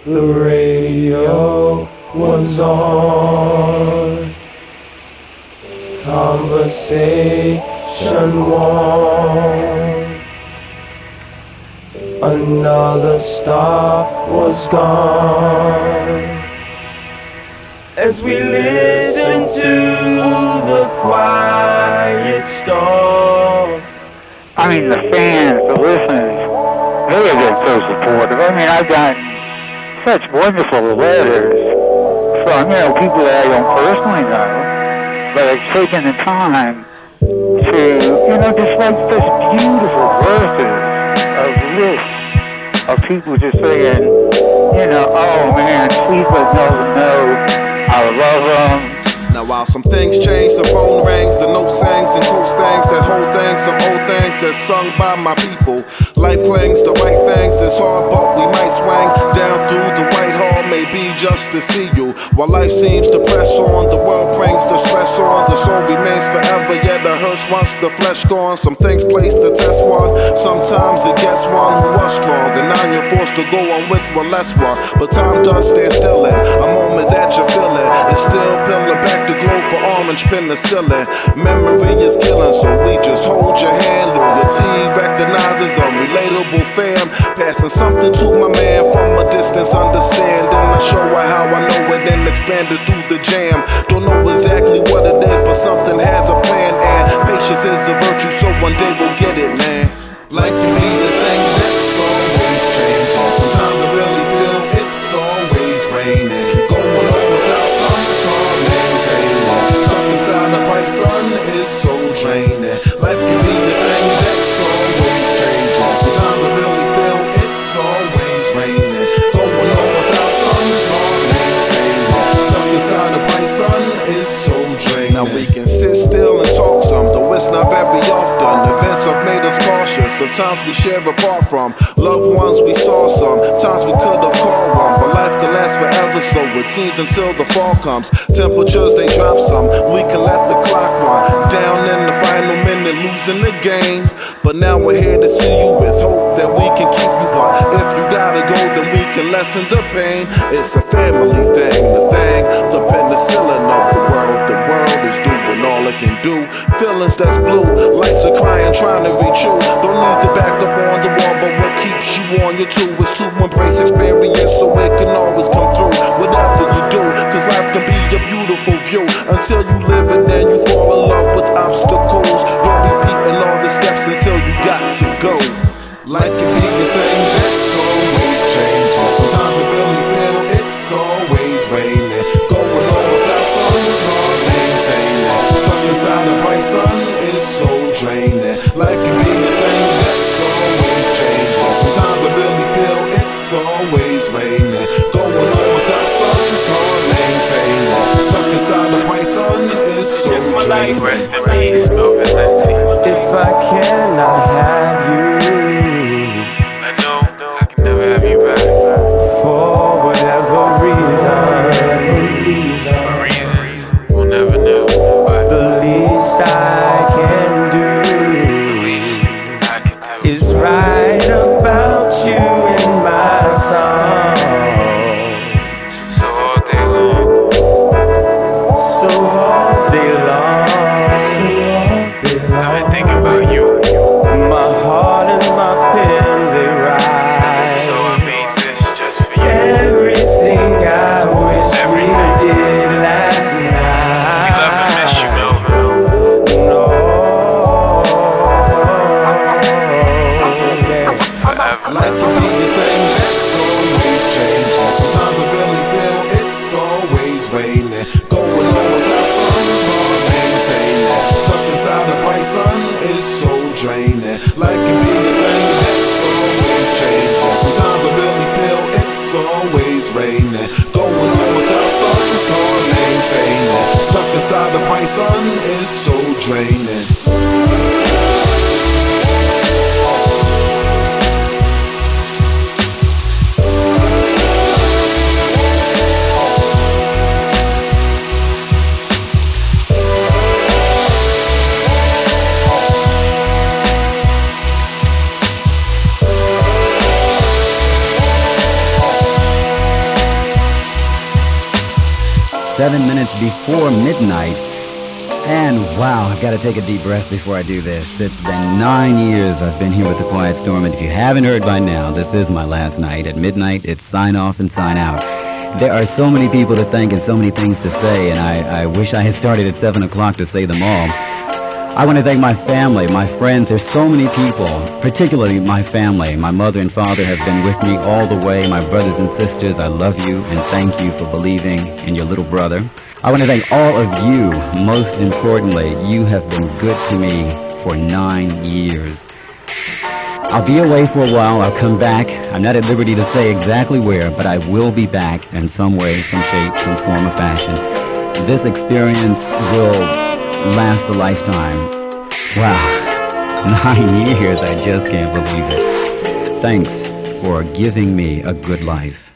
The radio was on. Conversation warm. Another star was gone. As we listen to the quiet storm. I mean, the fans, the listeners, they have been so supportive. I mean, I've gotten such wonderful letters from, people that I don't personally know, but have taken the time to, just like this beautiful verses of lists of people just saying, oh man, please let Melvin know I love him. Now while some things change, the phone rings, the note sings and quote stangs, that whole thing, some old things that's sung by my people. Life clings the right things, it's hard but we might swing down through the White Hall, maybe just to see you. While life seems to press on, the world brings the stress on, the soul remains forever, yet the hurts once the flesh gone. Some things place to test one, sometimes it gets one who was strong, and now you're forced to go on with one less one. But time does stand still in a moment that you're feeling, it's still peeling back the glow for orange penicillin. Memory is killing, so we just hold your hand. Loyalty recognizes a relatable fam, passing something to my man from a distance, understanding. I show her how I know it and expand it through the jam. Don't know exactly what it is, but something has a plan, and patience is a virtue, so one day we'll get it, man. Life can be a thing that's always changing. Sometimes I really feel it's always raining. Going on without sun maintaining. Stuck inside the bright sun is so draining. Life can be a thing that's always changing. Sometimes I really feel it's always raining. Going on without sun maintaining. Stuck inside the bright sun is so draining. Now we can sit still and talk some, though it's not very often. Events have made us cautious of times we share apart from loved ones we saw some. Times we could have called one, but life can last forever, so it seems until the fall comes. Temperatures they drop some, we can let the clock run down in the final minute, losing the game. But now we're here to see you with hope that we can keep you. But if you gotta go, then we can lessen the pain. It's a family thing, the penicillin of the world. The world is doing all it can do. Feelings that's blue, lights are crying, trying to reach you. Don't need to back up on the wall, but what keeps you on your two is to embrace experience, so it can always come through. Whatever you do, cause life can be a beautiful view. Until you live it, then you fall in love with obstacles. You're repeating all the steps until you got to go. Life can be a thing that's always changing. Sometimes I really feel it's always raining. Going on without sun maintaining. Stuck inside a bright sun is so draining. Life can be a thing that's always changing. Sometimes I really feel it's always raining. Going on without sun maintaining. Stuck inside the bright sun is so draining. If I cannot have you, for whatever reason, we'll never know. the least I can do is write about you in my song. So all day long, I've been thinking about you. My heart and my pen, they write. So I made this just for you. Everything I wish we did last night. We love and miss you, Melvin. No. Forever. Life can be a thing that's always changing. Sometimes I really feel it's always raining. Going on without sun maintaining. Stuck inside a bright sun is so draining. Life can be a thing that's always changing. Sometimes I really feel it's always raining. Going on without sun maintaining. Stuck inside a bright sun is so draining. 7 minutes before midnight. And wow, I've got to take a deep breath before I do this. It's been 9 years I've been here with the Quiet Storm, and if you haven't heard by now, this is my last night. At midnight, it's sign off and sign out. There are so many people to thank and so many things to say, and I wish I had started at 7 o'clock to say them all. I want to thank my family, my friends. There's so many people, particularly my family. My mother and father have been with me all the way. My brothers and sisters, I love you and thank you for believing in your little brother. I want to thank all of you. Most importantly, you have been good to me for 9 years. I'll be away for a while. I'll come back. I'm not at liberty to say exactly where, but I will be back in some way, some shape, some form or fashion. This experience will last a lifetime. Wow, 9 years, I just can't believe it. Thanks for giving me a good life.